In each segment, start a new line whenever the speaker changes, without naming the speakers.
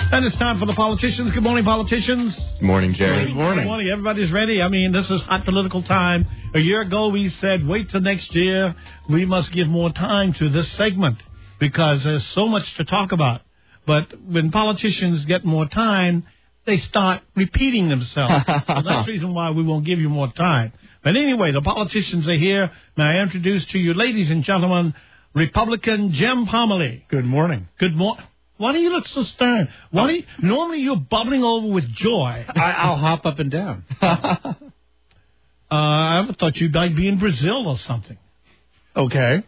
And it's time for the politicians. Good morning, politicians.
Good morning, Jerry.
Good morning. Good morning. Everybody's ready. I mean, this is hot political time. A year ago, we said, wait till next year. We must give more time to this segment because there's so much to talk about. But when politicians get more time, they start repeating themselves. So that's the reason why we won't give you more time. But anyway, the politicians are here. May I introduce to you, ladies and gentlemen, Republican Jim Pomerly.
Good morning.
Good morning. Why do you look so stern? Normally you're bubbling over with joy.
I'll hop up and down.
I ever thought you'd like be in Brazil or something.
Okay.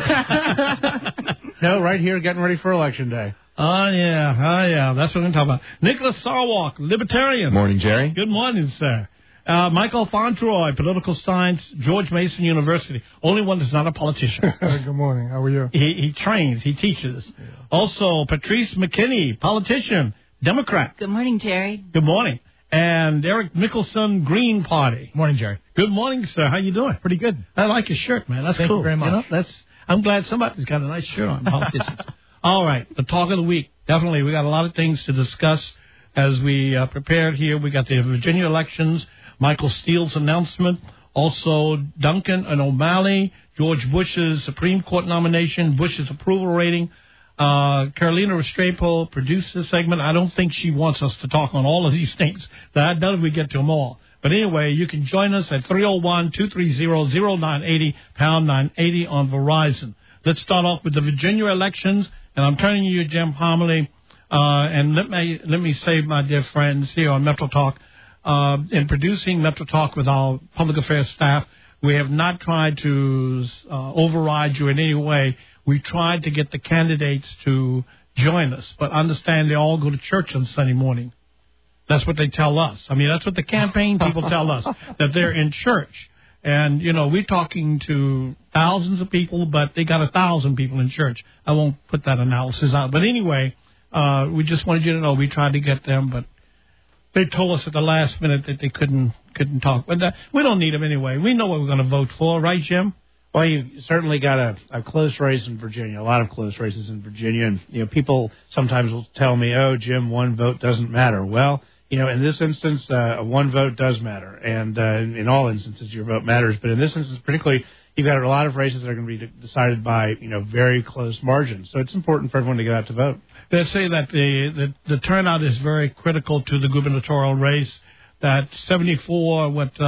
No, right here getting ready for Election Day.
Oh, yeah. That's what I'm talking about. Nicholas Sarwark, Libertarian.
Morning, Jerry.
Good morning, sir. Michael Fontroy, Political Science, George Mason University. Only one that's not a politician.
Good morning. How are you?
He trains. He teaches. Yeah. Also, Patrice McKinney, politician, Democrat.
Good morning, Jerry.
Good morning. And Eric Mickelson, Green Party.
Morning, Jerry.
Good morning, sir. How you doing?
Pretty good.
I like your shirt, man. That's
Thank
cool.
You very much.
You know, I'm glad somebody's got a nice shirt on, politicians. All right, the talk of the week. Definitely, we got a lot of things to discuss as we prepared here. We got the Virginia elections, Michael Steele's announcement, also Duncan and O'Malley, George Bush's Supreme Court nomination, Bush's approval rating. Carolina Restrepo produced this segment. I don't think she wants us to talk on all of these things. I doubt we get to them all. But anyway, you can join us at 301-230-0980, pound 980 on Verizon. Let's start off with the Virginia elections, and I'm turning to you, Jim Pomerly. And let me say, my dear friends here on Metro Talk, in producing Metro Talk with our public affairs staff, we have not tried to override you in any way. We tried to get the candidates to join us, but understand they all go to church on Sunday morning. That's what they tell us. I mean, that's what the campaign people tell us, that they're in church. And, you know, we're talking to thousands of people, but they got 1,000 people in church. I won't put that analysis out. But anyway, we just wanted you to know we tried to get them, but they told us at the last minute that they couldn't talk. But we don't need them anyway. We know what we're going to vote for, right, Jim?
Well, you certainly got a close race in Virginia, a lot of close races in Virginia. And, you know, people sometimes will tell me, oh, Jim, one vote doesn't matter. Well, you know, in this instance, one vote does matter. And in all instances, your vote matters. But in this instance, particularly, you've got a lot of races that are going to be decided by, you know, very close margins. So it's important for everyone to get out to vote.
They say that the turnout is very critical to the gubernatorial race, that 74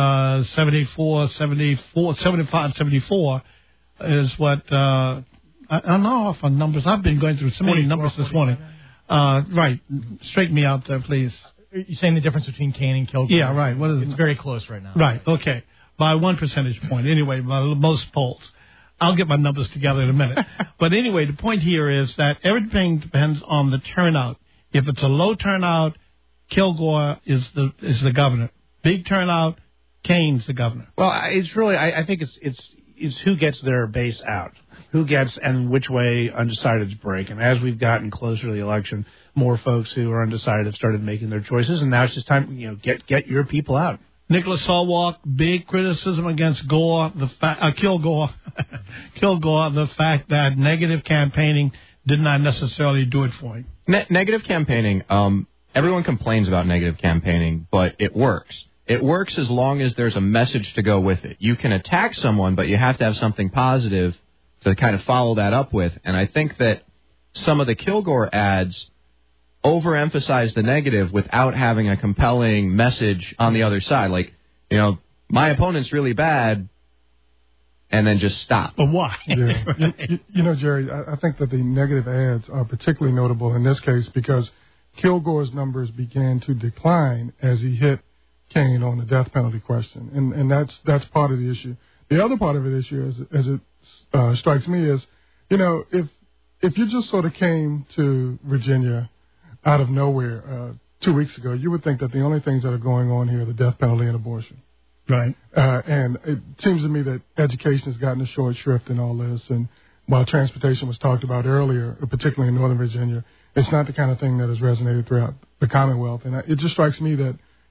is what, I'm off on numbers. I've been going through so many numbers this morning. Right. Straighten me out there, please.
You're saying the difference between Kane and Kilgore?
Yeah, right. What is
it's very close right now.
Right, okay. By 1 percentage point. Anyway, by most polls. I'll get my numbers together in a minute. But anyway, the point here is that everything depends on the turnout. If it's a low turnout, Kilgore is the governor. Big turnout, Kane's the governor.
Well, it's really, I think it's who gets their base out, who gets and which way undecideds break. And as we've gotten closer to the election, more folks who are undecided have started making their choices, and now it's just time, you know, get your people out.
Nicholas Sarwark, big criticism against Kilgore, the fact that negative campaigning did not necessarily do it for him.
Negative campaigning, everyone complains about negative campaigning, but it works. It works as long as there's a message to go with it. You can attack someone, but you have to have something positive to kind of follow that up with. And I think that some of the Kilgore ads overemphasize the negative without having a compelling message on the other side. Like, you know, my opponent's really bad, and then just stop.
But why?
Yeah. you know, Jerry, I think that the negative ads are particularly notable in this case because Kilgore's numbers began to decline as he hit Kane on the death penalty question, and that's part of the issue. The other part of the issue, as it strikes me, is, you know, if you just sort of came to Virginia out of nowhere 2 weeks ago, you would think that the only things that are going on here are the death penalty and abortion.
Right.
And it seems to me that education has gotten a short shrift in all this. And while transportation was talked about earlier, particularly in Northern Virginia, it's not the kind of thing that has resonated throughout the Commonwealth. And it just strikes me that,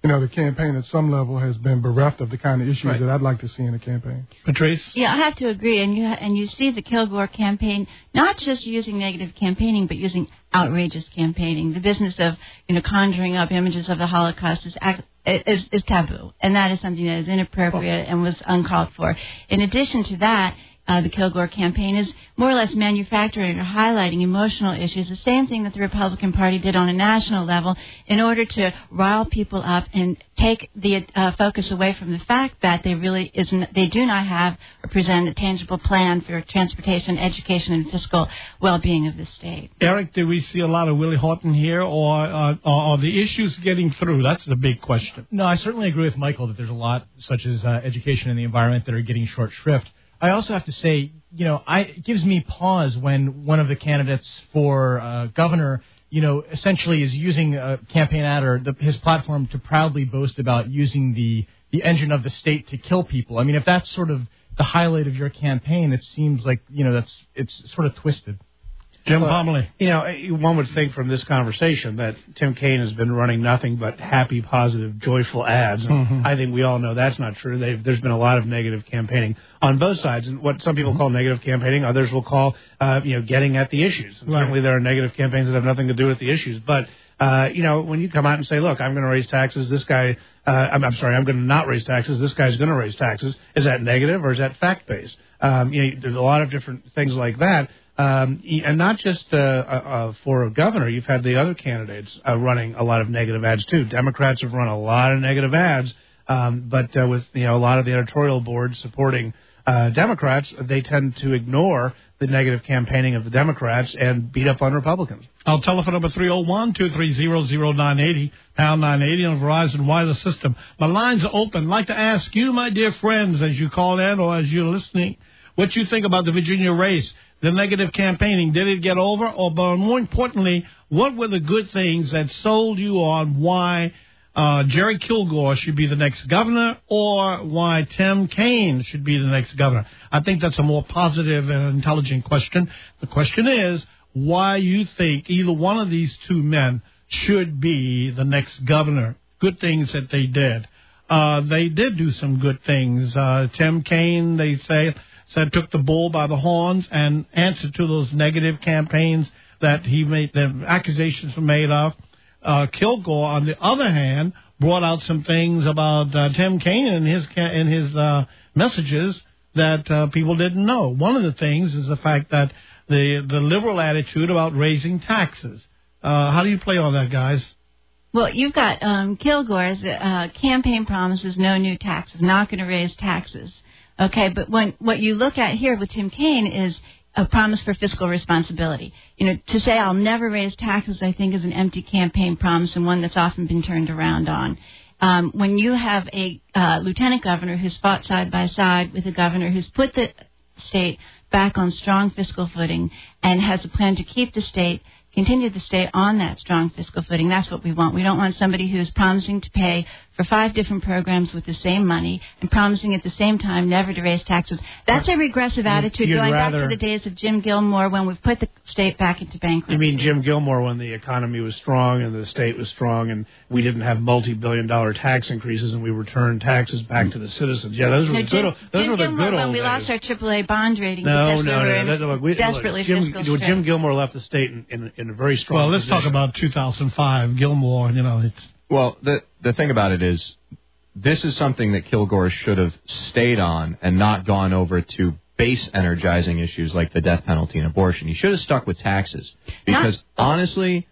the campaign at some level has been bereft of the kind of issues
Right.
that I'd like to see in a campaign.
Patrice?
Yeah, I have to agree. And you see the Kilgore campaign not just using negative campaigning, but using outrageous campaigning. The business of conjuring up images of the Holocaust is taboo, and that is something that is inappropriate and was uncalled for. In addition to that, the Kilgore campaign is more or less manufacturing or highlighting emotional issues, the same thing that the Republican Party did on a national level in order to rile people up and take the focus away from the fact that they do not have or present a tangible plan for transportation, education, and fiscal well-being of the state.
Eric, do we see a lot of Willie Horton here, or are the issues getting through? That's the big question.
No, I certainly agree with Michael that there's a lot, such as education and the environment, that are getting short shrift. I also have to say, it gives me pause when one of the candidates for governor, essentially is using a campaign ad or his platform to proudly boast about using the engine of the state to kill people. I mean, if that's sort of the highlight of your campaign, it seems like, it's sort of twisted.
Jim Pomerly.
One would think from this conversation that Tim Kaine has been running nothing but happy, positive, joyful ads. And I think we all know that's not true. There's been a lot of negative campaigning on both sides. And what some people call negative campaigning, others will call, getting at the issues. And certainly there are negative campaigns that have nothing to do with the issues. But, when you come out and say, look, I'm going to raise taxes, this guy, I'm going to not raise taxes, this guy's going to raise taxes, is that negative or is that fact-based? There's a lot of different things like that. And not just for a governor. You've had the other candidates running a lot of negative ads, too. Democrats have run a lot of negative ads, but with a lot of the editorial boards supporting Democrats, they tend to ignore the negative campaigning of the Democrats and beat up on Republicans.
Our telephone number 301-230-0980, pound 980 on Verizon Wireless System. My lines are open. I'd like to ask you, my dear friends, as you call in or as you're listening, what you think about the Virginia race. The negative campaigning, did it get over? Or, but more importantly, what were the good things that sold you on why Jerry Kilgore should be the next governor or why Tim Kaine should be the next governor? I think that's a more positive and intelligent question. The question is why you think either one of these two men should be the next governor. Good things that they did. They did do some good things. Tim Kaine, they said took the bull by the horns and answered to those negative campaigns that he made, the accusations were made of. Kilgore, on the other hand, brought out some things about Tim Kaine in his messages that people didn't know. One of the things is the fact that the liberal attitude about raising taxes. How do you play on that, guys?
Well, you've got Kilgore's campaign promises, no new taxes, not going to raise taxes. Okay, but what you look at here with Tim Kaine is a promise for fiscal responsibility. To say I'll never raise taxes, I think, is an empty campaign promise and one that's often been turned around on. When you have a lieutenant governor who's fought side by side with a governor who's put the state back on strong fiscal footing and has a plan to keep the state, continue to stay on that strong fiscal footing. That's what we want. We don't want somebody who is promising to pay for 5 different programs with the same money and promising at the same time never to raise taxes. That's a regressive attitude going back to the days of Jim Gilmore when we've put the state back into bankruptcy.
You mean Jim Gilmore when the economy was strong and the state was strong and we didn't have multi-billion-dollar tax increases and we returned taxes back to the citizens? Yeah, those were the good old days.
When we lost our AAA bond rating
No.
desperately fiscal strain.
Jim Gilmore left the state in a very strong
Well, let's
position.
talk about 2005. Gilmore, it's...
Well, the thing about it is, this is something that Kilgore should have stayed on and not gone over to base energizing issues like the death penalty and abortion. He should have stuck with taxes because honestly,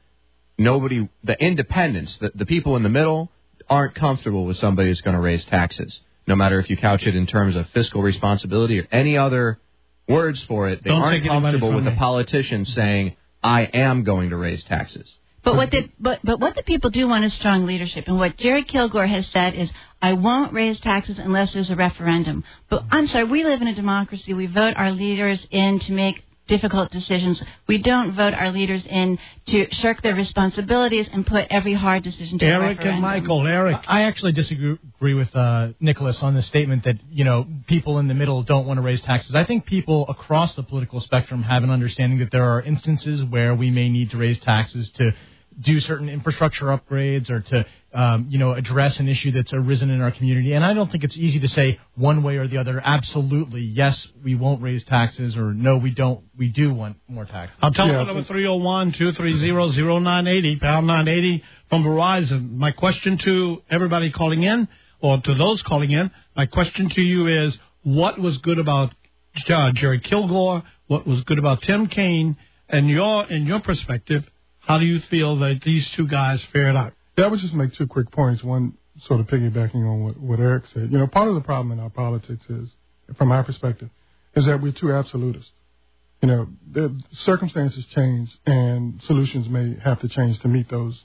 the independents, the people in the middle aren't comfortable with somebody who's going to raise taxes. No matter if you couch it in terms of fiscal responsibility or any other words for it, they aren't comfortable with a politician saying, I am going to raise taxes.
But what the people do want is strong leadership. And what Jerry Kilgore has said is, I won't raise taxes unless there's a referendum. But I'm sorry, we live in a democracy. We vote our leaders in to make difficult decisions. We don't vote our leaders in to shirk their responsibilities and put every hard decision to a referendum.
Eric and Michael. Eric.
I actually disagree with Nicholas on the statement that, people in the middle don't want to raise taxes. I think people across the political spectrum have an understanding that there are instances where we may need to raise taxes to do certain infrastructure upgrades or to, address an issue that's arisen in our community. And I don't think it's easy to say one way or the other, absolutely, yes, we won't raise taxes, or no, we don't, we do want more taxes.
I'll tell you number 301-230-0980, pound 980 from Verizon. My question to everybody calling in, or to those calling in, my question to you is, what was good about Jerry Kilgore? What was good about Tim Kaine? And in your perspective, how do you feel that these two guys fared out?
Yeah, I would just make two quick points. One, sort of piggybacking on what Eric said. Part of the problem in our politics is, from our perspective, is that we're too absolutist. The circumstances change, and solutions may have to change to meet those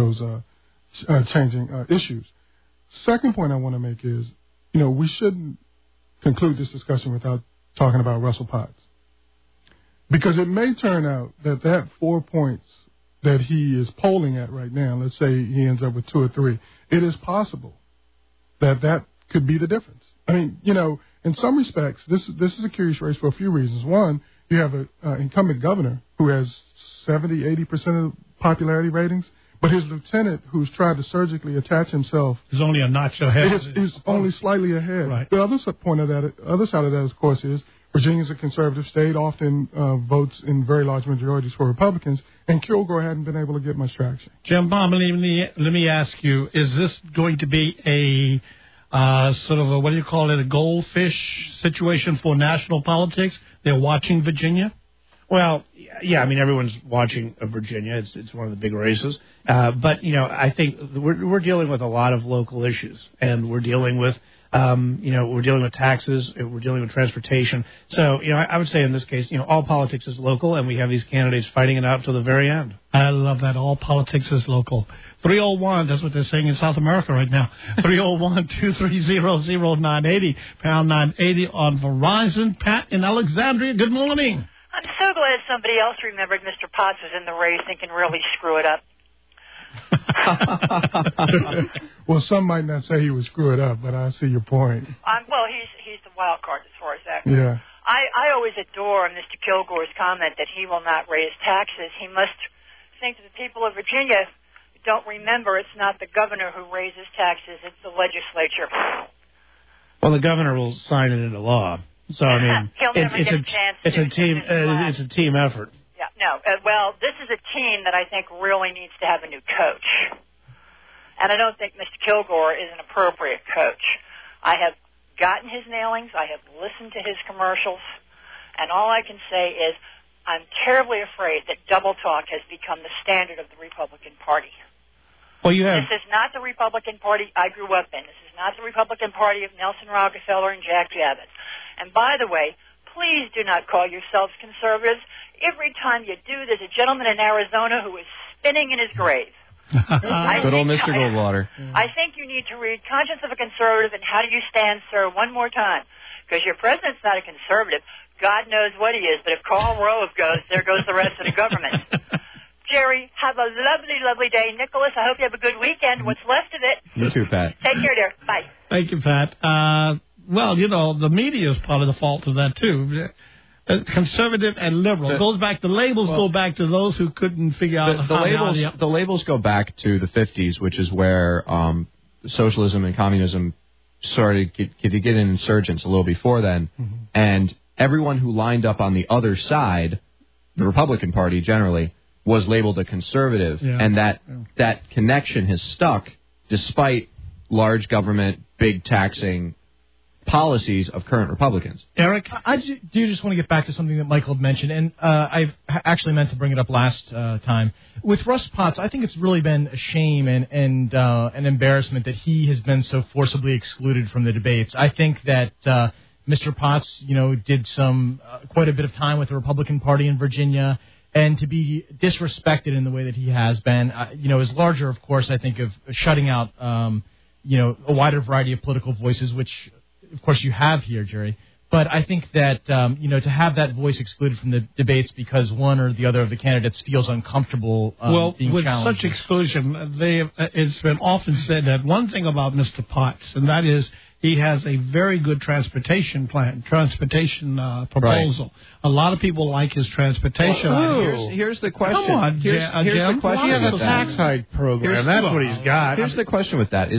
changing issues. Second point I want to make is, we shouldn't conclude this discussion without talking about Russell Potts. Because it may turn out that 4 points that he is polling at right now, let's say he ends up with 2 or 3, it is possible that could be the difference. I mean, in some respects, this is a curious race for a few reasons. One, you have an incumbent governor who has 70, 80% of popularity ratings, but his lieutenant, who's tried to surgically attach himself,
is only a notch ahead.
Is only slightly ahead.
Right.
The other side of that, of course, is Virginia's a conservative state, often votes in very large majorities for Republicans, and Kilgore hadn't been able to get much traction.
Jim Pomerly, let me ask you, is this going to be a sort of a goldfish situation for national politics? They're watching Virginia?
Well, yeah, I mean, everyone's watching Virginia. It's one of the big races. But, I think we're dealing with a lot of local issues, and we're dealing with we're dealing with taxes, we're dealing with transportation. So, I would say in this case, all politics is local, and we have these candidates fighting it out to the very end.
I love that. All politics is local. 301, that's what they're saying in South America right now. 301-230-0980, pound 980 on Verizon. Pat in Alexandria, good morning.
I'm so glad somebody else remembered Mr. Potts was in the race and can really screw it up.
Well, some might not say he would screw it up, but I see your point.
Well, he's the wild card as far as that goes.
Yeah.
I always adore Mr. Kilgore's comment that he will not raise taxes. He must think that the people of Virginia don't remember it's not the governor who raises taxes, it's the legislature.
Well, the governor will sign it into law. So, I mean, it's a team effort.
Yeah, no. Well, this is a team that I think really needs to have a new coach. And I don't think Mr. Kilgore is an appropriate coach. I have gotten his nailings. I have listened to his commercials. And all I can say is I'm terribly afraid that double talk has become the standard of the Republican Party.
Well,
This is not the Republican Party I grew up in. This is not the Republican Party of Nelson Rockefeller and Jack Javits. And by the way, please do not call yourselves conservatives. Every time you do, there's a gentleman in Arizona who is spinning in his grave.
Good old Mr. Goldwater.
I think you need to read Conscience of a Conservative and How Do You Stand, Sir, one more time. Because your president's not a conservative. God knows what he is. But if Karl Rove goes, there goes the rest of the government. Jerry, have a lovely, lovely day. Nicholas, I hope you have a good weekend. What's left of it.
You too, Pat.
Take care, dear. Bye.
Thank you, Pat. Well, the media is part of the fault of that, too. Conservative and liberal. The labels go back to those who couldn't figure out
the labels go back to the 50s, which is where socialism and communism started to get an insurgence a little before then. Mm-hmm. And everyone who lined up on the other side, the Republican Party generally, was labeled a conservative. Yeah. And that connection has stuck despite large government, big taxing policies of current Republicans.
Eric? I do just want to get back to something that Michael had mentioned, and I've actually meant to bring it up last time. With Russ Potts, I think it's really been a shame and an embarrassment that he has been so forcibly excluded from the debates. I think that Mr. Potts, did quite a bit of time with the Republican Party in Virginia, and to be disrespected in the way that he has been, is larger, of course, I think, of shutting out, a wider variety of political voices, which of course you have here, Jerry. But I think that, to have that voice excluded from the debates because one or the other of the candidates feels uncomfortable being
with
challenged.
Such exclusion, it's been often said that one thing about Mr. Potts, and that is he has a very good transportation proposal. Right. A lot of people like his transportation.
Here's the question.
Come on,
here's the question.
He has a tax hike program. That's what he's got.
Here's the question with that: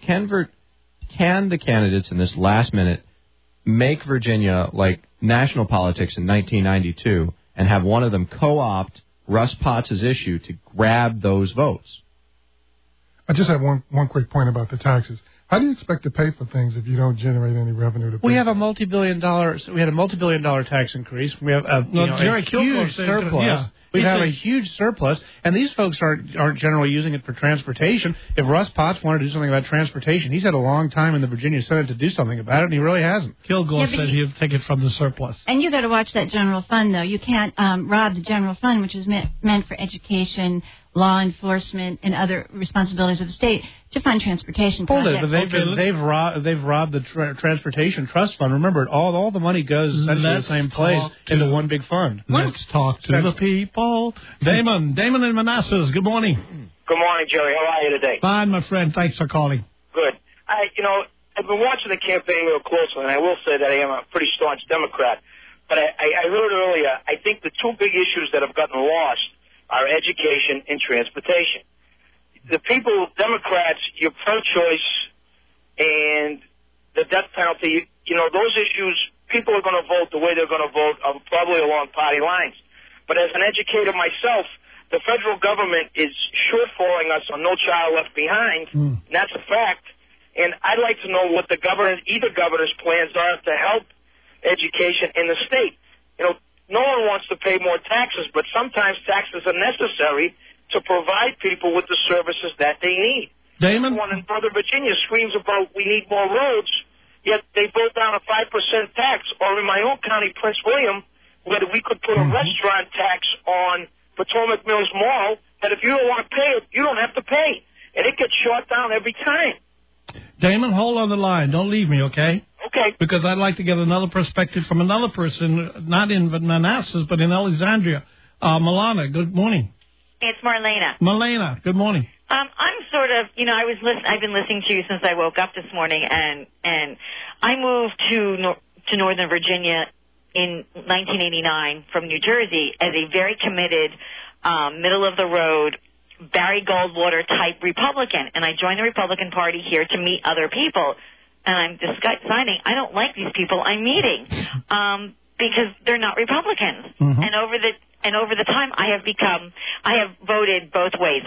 can the candidates in this last minute make Virginia like national politics in 1992 and have one of them co-opt Russ Potts' issue to grab those votes?
I just have one quick point about the taxes. How do you expect to pay for things if you don't generate any revenue to pay?
We have a multi-billion-dollar tax increase. We have a huge surplus. Yeah. We have a huge surplus, and these folks aren't generally using it for transportation. If Russ Potts wanted to do something about transportation, he's had a long time in the Virginia Senate to do something about it, and he really hasn't.
Kilgore said he'd take it from the surplus.
And you got to watch that general fund, though. You can't rob the general fund, which is meant for education, law enforcement, and other responsibilities of the state to fund transportation projects.
Hold it, but they've robbed the transportation trust fund. Remember, all the money goes essentially to the same place into one big fund.
Let's talk to the people. Damon and Manassas, good morning.
Good morning, Jerry. How are you today?
Fine, my friend. Thanks for calling.
Good. I've been watching the campaign real closely, and I will say that I am a pretty staunch Democrat. But I heard earlier, I think the two big issues that have gotten lost are education and transportation. The people, Democrats, your pro-choice and the death penalty, those issues, people are going to vote the way they're going to vote, probably along party lines. But as an educator myself, the federal government is shortfalling us on No Child Left Behind, and that's a fact. And I'd like to know what either governor's plans are to help education in the state. No one wants to pay more taxes, but sometimes taxes are necessary to provide people with the services that they need.
Damon?
Everyone in Northern Virginia screams about we need more roads, yet they vote down a 5% tax. Or in my own county, Prince William, whether we could put a restaurant tax on Potomac Mills Mall that if you don't want to pay it, you don't have to pay. And it gets shot down every time.
Damon, hold on the line. Don't leave me, okay?
Okay.
Because I'd like to get another perspective from another person, not in Manassas, but in Alexandria. Milana, good morning.
It's Marlena.
Marlena, good morning.
I'm sort of, I've been listening to you since I woke up this morning, and I moved to Northern Virginia in 1989 from New Jersey as a very committed, middle-of-the-road, Barry Goldwater type Republican, and I joined the Republican Party here to meet other people. And I'm deciding I don't like these people I'm meeting because they're not Republicans. Mm-hmm. And over the time I have voted both ways.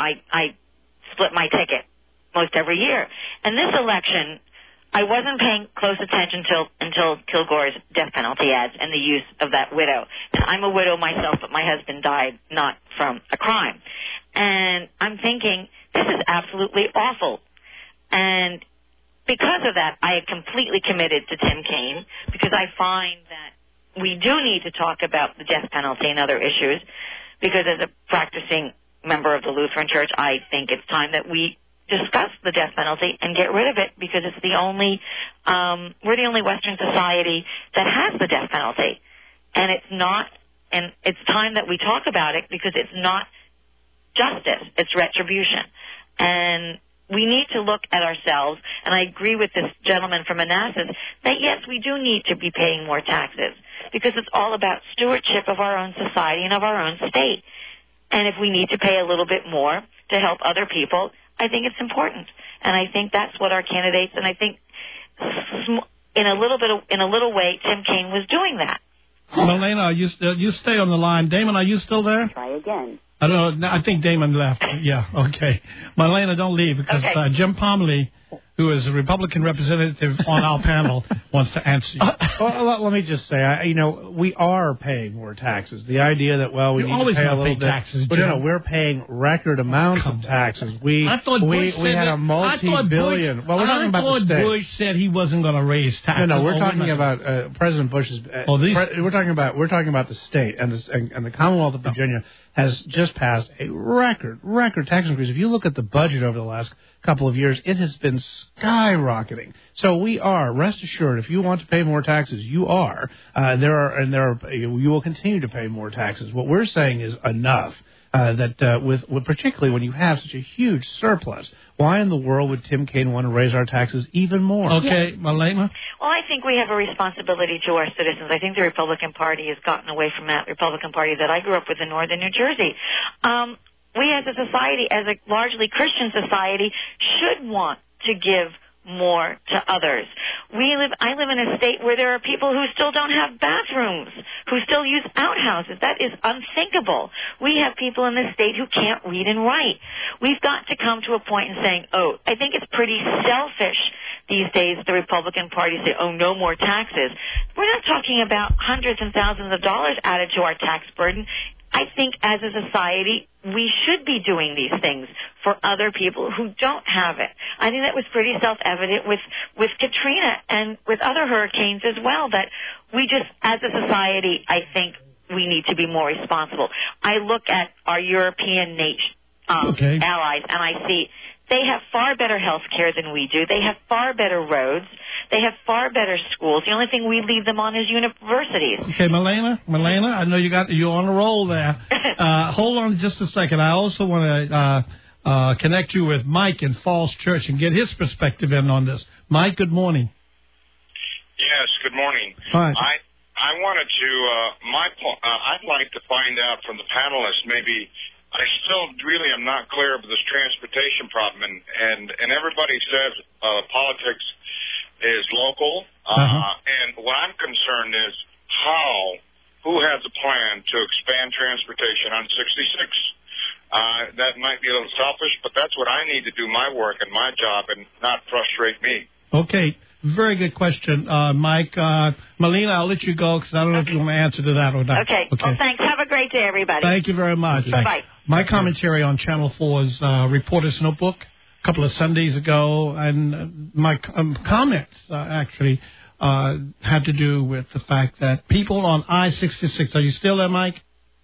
I split my ticket most every year. And this election, I wasn't paying close attention until Kilgore's death penalty ads and the use of that widow. And I'm a widow myself, but my husband died not from a crime. And I'm thinking, this is absolutely awful. And because of that, I had completely committed to Tim Kaine because I find that we do need to talk about the death penalty and other issues because as a practicing member of the Lutheran Church, I think it's time that we discuss the death penalty and get rid of it because it's the only, we're the only Western society that has the death penalty. And it's time that we talk about it because it's not justice, it's retribution. And we need to look at ourselves, and I agree with this gentleman from Manassas, that yes, we do need to be paying more taxes because it's all about stewardship of our own society and of our own state. And if we need to pay a little bit more to help other people, I think it's important. And I think that's what our candidates, and I think in a little way, Tim Kaine was doing that.
Marlena, you stay on the line. Damon, are you still there?
Try again.
I don't know. I think Damon left. Yeah, okay. Marlena, don't leave because Jim Pomerly, who is a Republican representative on our panel, wants to answer you.
Well, let me just say, we are paying more taxes. The idea that, we need to pay a little bit.
Taxes,
but we're paying record amounts of taxes. We had a multi-billion. Well, we're talking about the state.
Bush said he wasn't going to raise taxes.
No, we're talking about President Bush's. We're talking about the state and the Commonwealth of Virginia has just passed a record tax increase. If you look at the budget over the last couple of years, it has been skyrocketing. So we are, rest assured, if you want to pay more taxes, you are. You will continue to pay more taxes. What we're saying is enough. particularly when you have such a huge surplus, why in the world would Tim Kaine want to raise our taxes even more?
Okay, Malema?
Well, I think we have a responsibility to our citizens. I think the Republican Party has gotten away from that Republican Party that I grew up with in northern New Jersey. We as a society, as a largely Christian society, should want to give more to others. I live in a state where there are people who still don't have bathrooms, who still use outhouses. That is unthinkable. We have people in this state who can't read and write. We've got to come to a point in saying, I think it's pretty selfish these days, the Republican Party say, no more taxes. We're not talking about hundreds and thousands of dollars added to our tax burden. I think as a society, we should be doing these things for other people who don't have it. I think that was pretty self-evident with Katrina and with other hurricanes as well, that we just, as a society, I think we need to be more responsible. I look at our European allies, and I see they have far better health care than we do. They have far better roads. They have far better schools. The only thing we leave them on is universities.
Okay, Malena, I know you're on a roll there. Hold on just a second. I also want to connect you with Mike in Falls Church and get his perspective in on this. Mike, good morning.
Yes, good morning.
Hi.
I wanted to, I'd like to find out from the panelists, maybe, I still really am not clear of this transportation problem, and everybody says politics is local, and what I'm concerned is who has a plan to expand transportation on 66? That might be a little selfish, but that's what I need to do my work and my job and not frustrate me.
Okay, very good question, Mike. Malena, I'll let you go because I don't know if you want to answer to that or not.
Okay. Well, thanks. Have a great day, everybody.
Thank you very much.
Bye-bye.
My commentary on Channel 4's Reporter's Notebook a couple of Sundays ago, and my comments actually had to do with the fact that people on I-66, are you still there, Mike?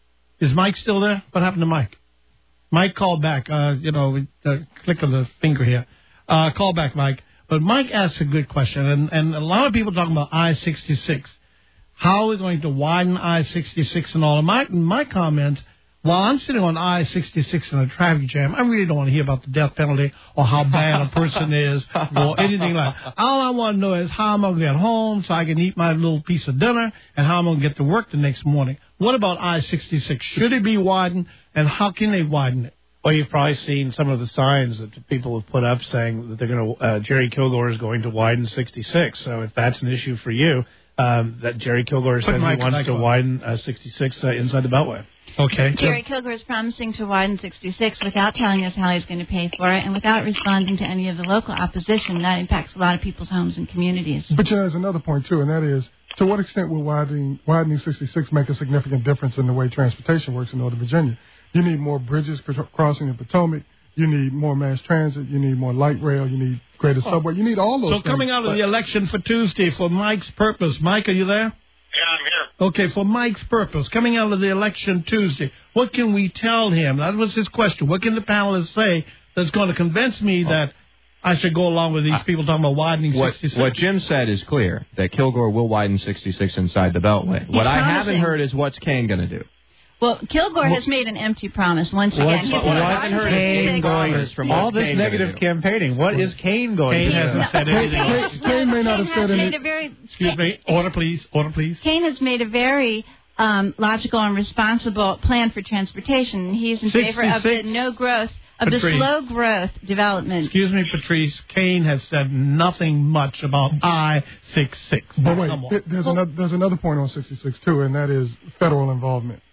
Is Mike still there? What happened to Mike? Mike called back, click of the finger here. Call back, Mike. But Mike asked a good question, and a lot of people talking about I-66. How are we going to widen I-66 and all? And my comments, while I'm sitting on I-66 in a traffic jam, I really don't want to hear about the death penalty or how bad a person is or anything like that. All I want to know is how I'm going to get home so I can eat my little piece of dinner and how I'm going to get to work the next morning. What about I-66? Should it be widened, and how can they widen it?
Well, you've probably seen some of the signs that people have put up saying that they're going to. Jerry Kilgore is going to widen 66. So if that's an issue for you, that Jerry Kilgore says he wants to widen 66 inside the Beltway.
Okay.
Jerry Kilgore is promising to widen 66 without telling us how he's going to pay for it and without responding to any of the local opposition. That impacts a lot of people's homes and communities.
But there's another point, too, and that is, to what extent will widening 66 make a significant difference in the way transportation works in Northern Virginia? You need more bridges crossing the Potomac. You need more mass transit. You need more light rail. You need greater subway. You need all those things.
So coming out of the election for Tuesday, for Mike's purpose, Mike, are you there?
Yeah, I'm here.
Okay, for Mike's purpose, coming out of the election Tuesday, what can we tell him? That was his question. What can the panelists say that's going to convince me that I should go along with these people talking about widening 66?
What Jim said is clear, that Kilgore will widen 66 inside the Beltway. What I haven't heard is what's Kaine going to do.
Well, Kilgore has made an empty promise once again.
What I haven't heard Kaine going from all this negative campaigning. What is Kaine going to do?
Kaine hasn't said anything.
Kaine may not have said anything.
Excuse me. Order, please. Order, please.
Kaine has made a very logical and responsible plan for transportation. He's in favor of the no growth, of the slow growth development.
Excuse me, Patrice. Kaine has said nothing much about I-66.
But wait, there's another point on 66 too, and that is federal involvement.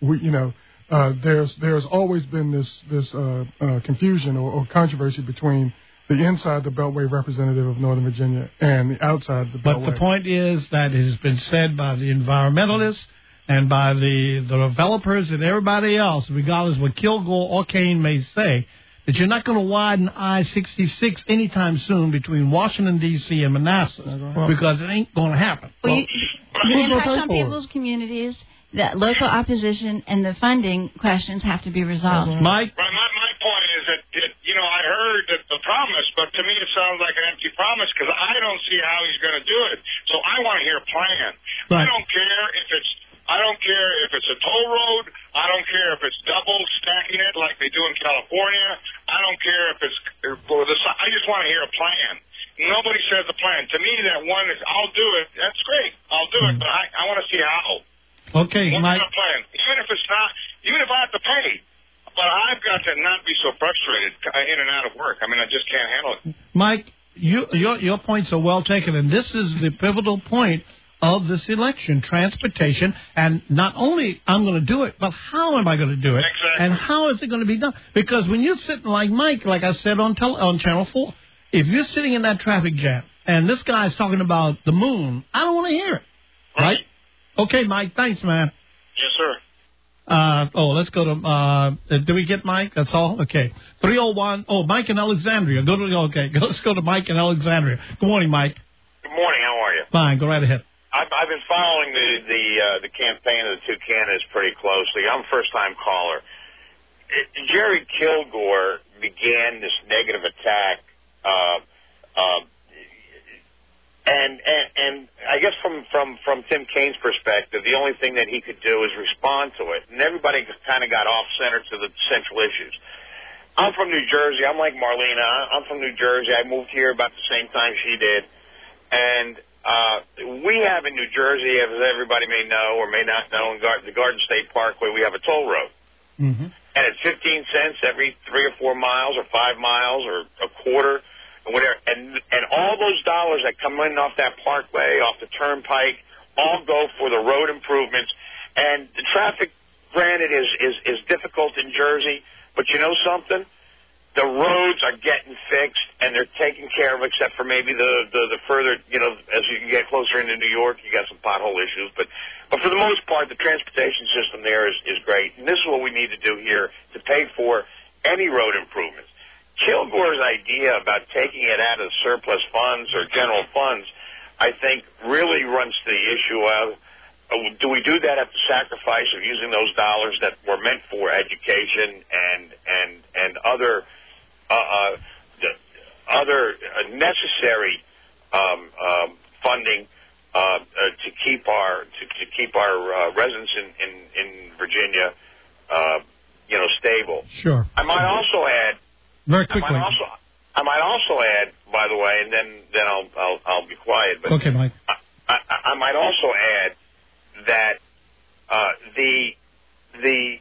There's always been this confusion or controversy between the inside the Beltway representative of Northern Virginia and the outside the Beltway.
But the point is that it has been said by the environmentalists and by the developers and everybody else, regardless of what Kilgore or Kaine may say, that you're not going to widen I-66 anytime soon between Washington, D.C. and Manassas, because it ain't going to happen.
The impact on people's communities, the local opposition, and the funding questions have to be resolved.
Mike?
My point is that, I heard the promise, but to me it sounds like an empty promise because I don't see how he's going to do it. So I want to hear a plan.
Right.
I don't care if it's I don't care if it's a toll road. I don't care if it's double stacking it like they do in California. I don't care if it's I just want to hear a plan. Nobody says a plan. To me, that one is, I'll do it. That's great. I'll do it, but I want to see how.
Okay,
what
Mike.
kind of plan? Even if it's not, even if I have to pay. But I've got to not be so frustrated in and out of work. I mean, I just can't handle it.
Mike, your points are well taken, and this is the pivotal point of this election, transportation, and not only I'm going to do it, but how am I going to do it?
Exactly.
And how is it going to be done? Because when you're sitting like Mike, like I said on Channel 4, if you're sitting in that traffic jam and this guy's talking about the moon, I don't want to hear it. Right? Okay, Mike, thanks, man.
Yes, sir.
Let's go to, did we get Mike? That's all? Okay. 301, Mike in Alexandria. Let's go to Mike in Alexandria. Good morning, Mike.
Good morning, how are you?
Fine, go right ahead.
I've been following the campaign of the two candidates pretty closely. I'm a first-time caller. Jerry Kilgore began this negative attack, and I guess from Tim Kaine's perspective, the only thing that he could do is respond to it, and everybody kind of got off-center to the central issues. I'm from New Jersey. I'm like Marlena. I'm from New Jersey. I moved here about the same time she did, and we have in New Jersey, as everybody may know or may not know, in the Garden State Parkway, we have a toll road.
Mm-hmm.
And it's 15 cents every 3 or 4 miles or 5 miles or a quarter and whatever. And all those dollars that come in off that parkway, off the turnpike, all go for the road improvements. And the traffic, granted, is difficult in Jersey, but you know something? The roads are getting fixed, and they're taken care of, except for maybe the further, as you can get closer into New York, you got some pothole issues. But for the most part, the transportation system there is great. And this is what we need to do here to pay for any road improvements. Kilgore's idea about taking it out of surplus funds or general funds, I think, really runs to the issue of, do we do that at the sacrifice of using those dollars that were meant for education and other necessary funding to keep our residents in Virginia stable?
Sure.
I might also add
very quickly.
I might also add, by the way, and then I'll be quiet. But
okay, Mike.
I might also add that the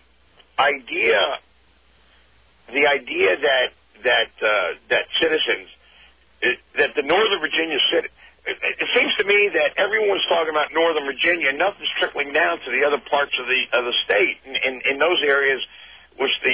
idea that citizens, that the Northern Virginia citizens, it seems to me that everyone's talking about Northern Virginia, and nothing's trickling down to the other parts of the state. In those areas, which the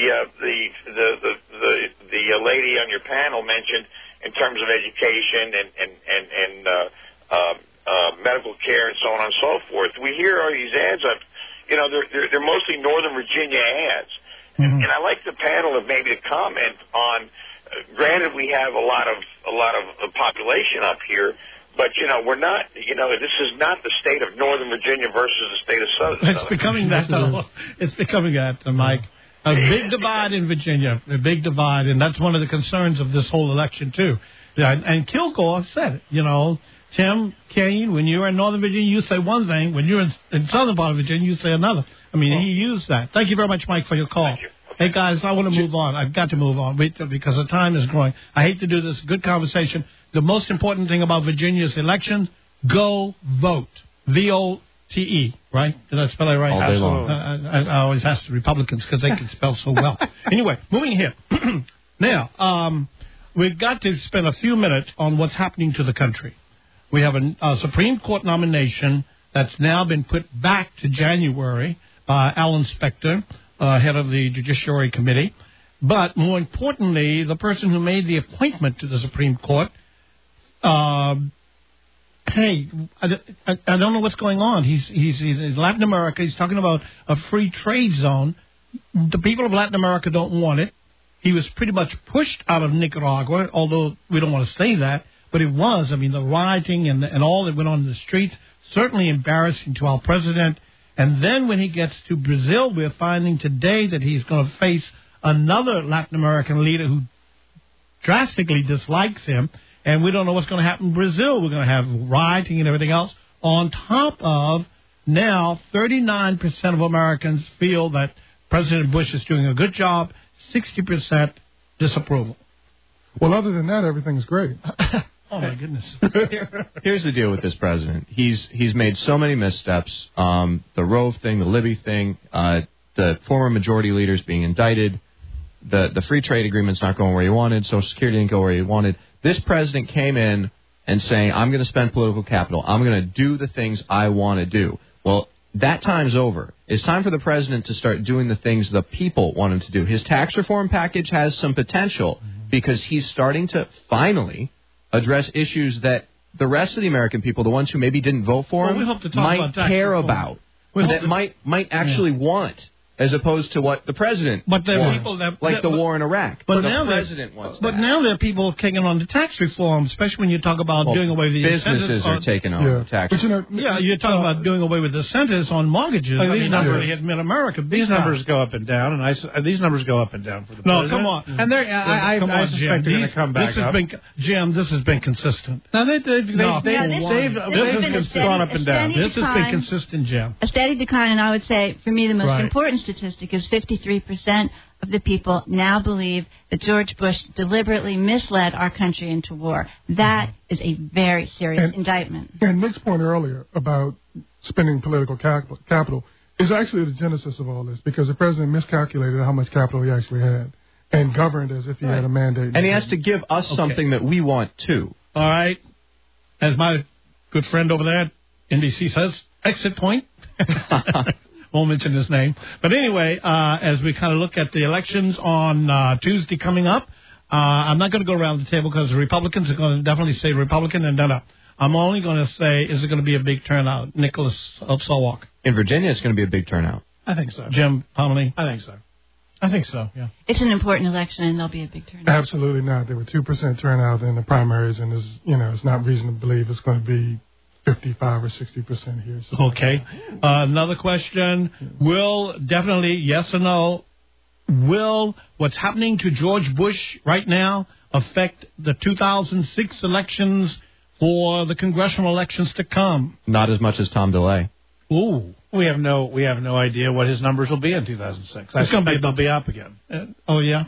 lady on your panel mentioned, in terms of education and medical care and so on and so forth, we hear all these ads of, they're mostly Northern Virginia ads. Mm-hmm. And I like the panel of maybe to comment on. Granted, we have a lot of population up here, but we're not. This is not the state of Northern Virginia versus the state of Southern.
It's becoming that. It's becoming that, Mike. A big divide in Virginia. A big divide, and that's one of the concerns of this whole election too. And Kilgore said it. Tim Kaine, when you're in Northern Virginia, you say one thing. When you're in southern part of Virginia, you say another. I mean, he used that. Thank you very much, Mike, for your call.
Thank you.
Hey, guys, I want to move on. I've got to move on because the time is going. I hate to do this. Good conversation. The most important thing about Virginia's election, go vote. V-O-T-E, right? Did I spell it right?
All day long.
I always ask the Republicans because they can spell so well. Anyway, moving here. Now, we've got to spend a few minutes on what's happening to the country. We have a Supreme Court nomination that's now been put back to January by Alan Specter, head of the Judiciary Committee. But more importantly, the person who made the appointment to the Supreme Court, I don't know what's going on. He's in Latin America. He's talking about a free trade zone. The people of Latin America don't want it. He was pretty much pushed out of Nicaragua, although we don't want to say that. But it was. I mean, the rioting and all that went on in the streets, certainly embarrassing to our president. And then when he gets to Brazil, we're finding today that he's going to face another Latin American leader who drastically dislikes him. And we don't know what's going to happen in Brazil. We're going to have rioting and everything else on top of Now, 39% of Americans feel that President Bush is doing a good job, 60% disapproval.
Well, other than that, everything's great.
Oh, my goodness.
Here's the deal with this president. He's made so many missteps. The Rove thing, the Libby thing, the former majority leaders being indicted, the free trade agreement's not going where he wanted, Social Security didn't go where he wanted. This president came in and saying, I'm going to spend political capital. I'm going to do the things I want to do. Well, that time's over. It's time for the president to start doing the things the people want him to do. His tax reform package has some potential because he's starting to finally address issues that the rest of the American people, the ones who maybe didn't vote for him, might care about, that might actually want, as opposed to what the president wants, like the war in Iraq.
But
the
now
president wants
But
that.
now there are people taking on the tax reform, especially when you talk about doing away with the
businesses are taking on the tax.
But
you're talking about doing away with the incentives on mortgages.
These numbers
hit mid-America.
These numbers go up and down, and these numbers go up and down for the president.
No, come on.
And I suspect they're going to come back up.
Jim, this has been consistent.
Now they've
gone
up and down.
This has been consistent, Jim.
A steady decline, and I would say, for me, the most important statistic is 53% of the people now believe that George Bush deliberately misled our country into war. That is a very serious indictment.
And Nick's point earlier about spending political capital is actually the genesis of all this, because the president miscalculated how much capital he actually had and governed as if he had a mandate.
And he has to give us something that we want, too.
All right. As my good friend over there at NBC says, exit point. Won't mention his name. But anyway, as we kind of look at the elections on Tuesday coming up, I'm not going to go around the table because the Republicans are going to definitely say Republican and then I'm only going to say, is it going to be a big turnout? Nicholas Solwalk.
In Virginia, it's going to be a big turnout.
I think so.
Jim Pomerly?
I think so.
I think so, yeah.
It's an important election, and there'll be a big turnout.
Absolutely not. There were 2% turnout in the primaries, and it's not reason to believe it's going to be 55 or 60% here. So.
Okay. Another question. Yes or no, will what's happening to George Bush right now affect the 2006 elections or the congressional elections to come?
Not as much as Tom DeLay.
Ooh.
We have no idea what his numbers will be in 2006. I suspect they'll be up again.
Oh, yeah?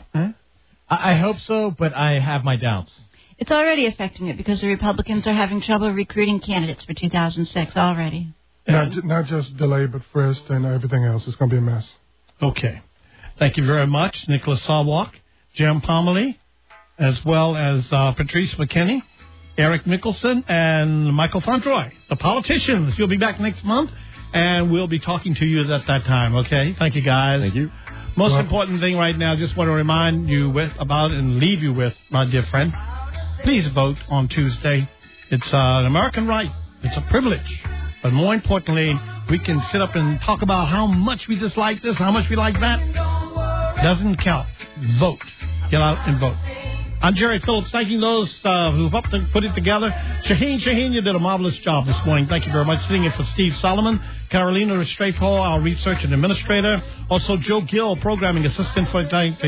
I hope so, but I have my doubts.
It's already affecting it because the Republicans are having trouble recruiting candidates for 2006 already.
Not just delay, but Frist and everything else. It's going to be a mess.
Okay. Thank you very much, Nicholas Solwalk, Jim Pomerly, as well as Patrice McKinney, Eric Nicholson, and Michael Fontroy, the politicians. You'll be back next month, and we'll be talking to you at that time, okay? Thank you, guys.
Thank you.
Most important thing right now, just want to remind you about and leave you with, my dear friend, please vote on Tuesday. It's an American right. It's a privilege. But more importantly, we can sit up and talk about how much we dislike this, how much we like that. Doesn't count. Vote. Get out and vote. I'm Jerry Phillips, thanking those who helped to put it together. Shaheen, you did a marvelous job this morning. Thank you very much. Sitting in for Steve Solomon. Carolina Restrepo, our research and administrator. Also, Joe Gill, programming assistant for doing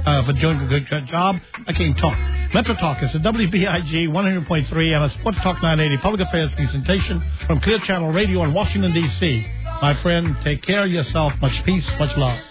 a good job. I can't talk. Metro Talk is a WBIG 100.3 and a Sports Talk 980 public affairs presentation from Clear Channel Radio in Washington, D.C. My friend, take care of yourself. Much peace, much love.